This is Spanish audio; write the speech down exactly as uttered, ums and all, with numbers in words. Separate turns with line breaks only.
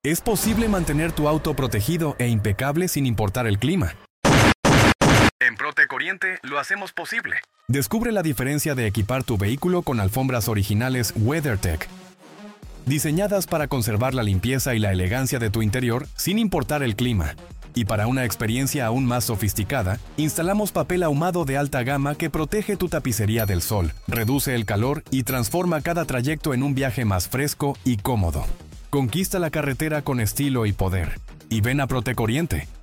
Es posible mantener tu auto protegido e impecable sin importar el clima. En Protec Oriente lo hacemos posible. Descubre la diferencia de equipar tu vehículo con alfombras originales WeatherTech, diseñadas para conservar la limpieza y la elegancia de tu interior sin importar el clima. Y para una experiencia aún más sofisticada, instalamos papel ahumado de alta gama que protege tu tapicería del sol, reduce el calor y transforma cada trayecto en un viaje más fresco y cómodo. Conquista la carretera con estilo y poder. Y ven a Protec Oriente.